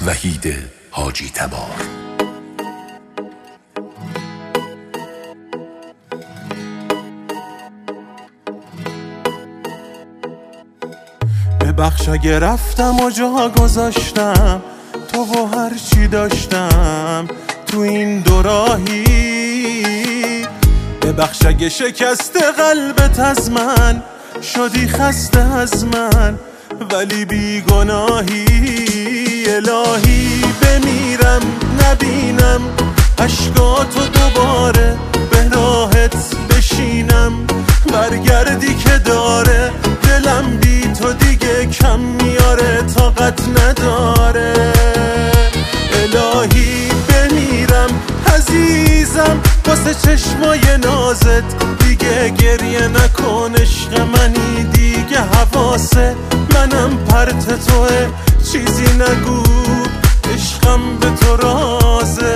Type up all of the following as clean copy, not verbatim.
وحید حاجی تبار. ببخش اگه رفتم و جا گذاشتم تو و هر چی داشتم تو این دوراهی. ببخش اگه شکست قلبت از من شدی خسته از من ولی بیگناهی. الهی بمیرم نبینم اشکاتو دوباره به راحت بشینم. برگردی که داره دلم بی تو دیگه کم میاره طاقت نداره. الهی بمیرم عزیزم واسه چشمای نازت دیگه گریه نکن عشق منی دیگه حواسه منم پرت توه چیزی نگو عشقم به تو رازه.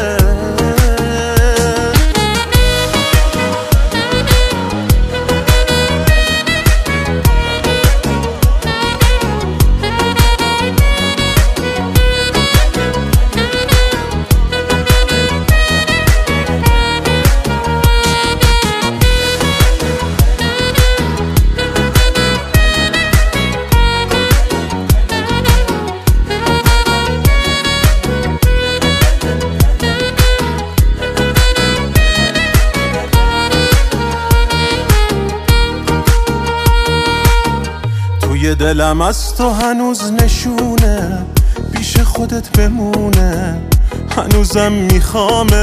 توی دلم از تو هنوز نشونه پیش خودت بمونه. هنوزم میخوامت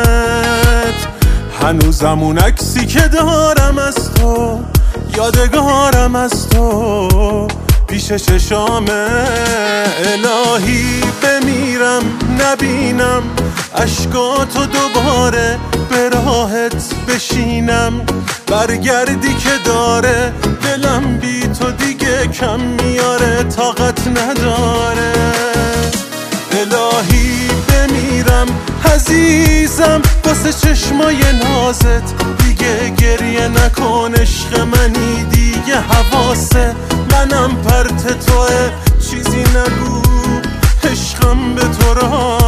هنوزم اون عکسی که دارم از تو یادگارم از تو پیش چشامه. الهی بمیرم نبینم اشکاتو دوباره به راحت بشینم. برگردی که داره دلم بی تو دیگه کم میاره طاقت نداره. الهی بمیرم عزیزم واسه چشمای نازت دیگه گریه نکن عشق منی دیگه حواسه منم پرت توه چیزی نگو عشقم به تو را